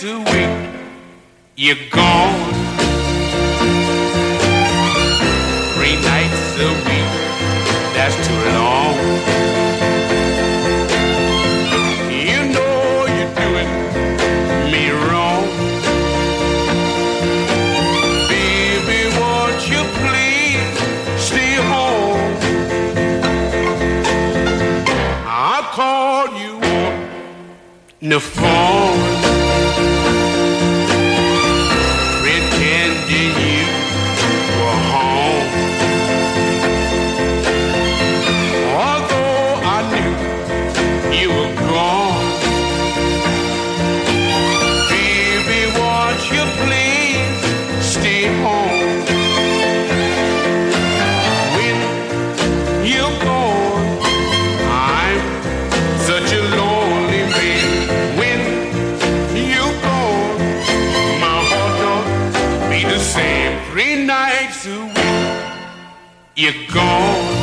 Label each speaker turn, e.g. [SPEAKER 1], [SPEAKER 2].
[SPEAKER 1] nights a week, you're gone. 3 nights a week, that's too long. You know you're doing me wrong. Baby, won't you please stay home? I'll call you on the phone, pretending you were home. Although I knew you were gone. Baby, won't you please stay home? When you're gone, I'm such a lonely man. When you're gone, my heart don't beat the same. 3 nights a week, you're gone.